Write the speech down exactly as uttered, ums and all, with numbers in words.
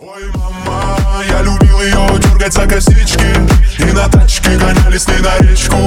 Ой, мама, я любил ее дергать за косички, и на тачке гонялись мы на речку.